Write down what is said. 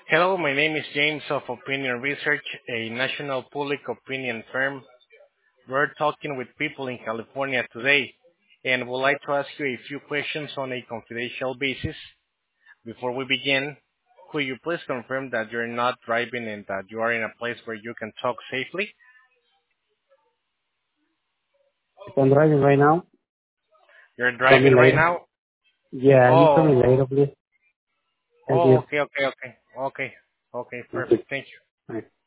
Hello, my name is James of Opinion Research, a national public opinion firm. We're talking with people in California today and would like to ask you a few questions on a confidential basis. Before we begin, could you please confirm that you're not driving and that you are in a place where you can talk safely? I'm driving right now. You're Call me driving right later. now? Yeah, you call me Oh, later, please. Thank oh, you. okay, Thank perfect. you. Thank you. Bye.